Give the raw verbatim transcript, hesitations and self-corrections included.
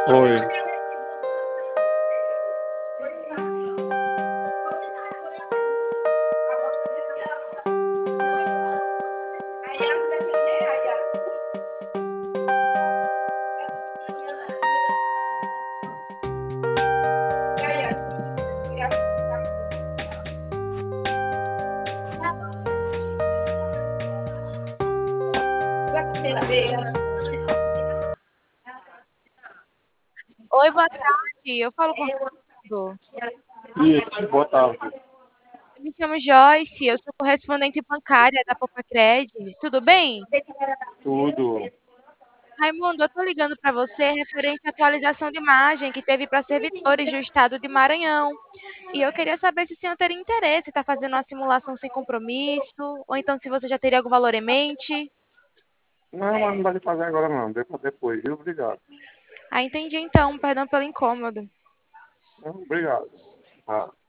Oi. Oi, boa tarde. Eu falo com o Raimundo. Isso, boa tarde. Eu me chamo Joyce, eu sou correspondente bancária da Popacred. Tudo bem? Tudo. Raimundo, eu tô ligando para você referente à atualização de imagem que teve para servidores do estado de Maranhão. E eu queria saber se o senhor teria interesse em estar fazendo uma simulação sem compromisso, ou então se você já teria algum valor em mente. Não, mas não dá de fazer agora não. Deixa depois, viu? Obrigado. Ah, entendi então, perdão pelo incômodo. Não, obrigado. Ah.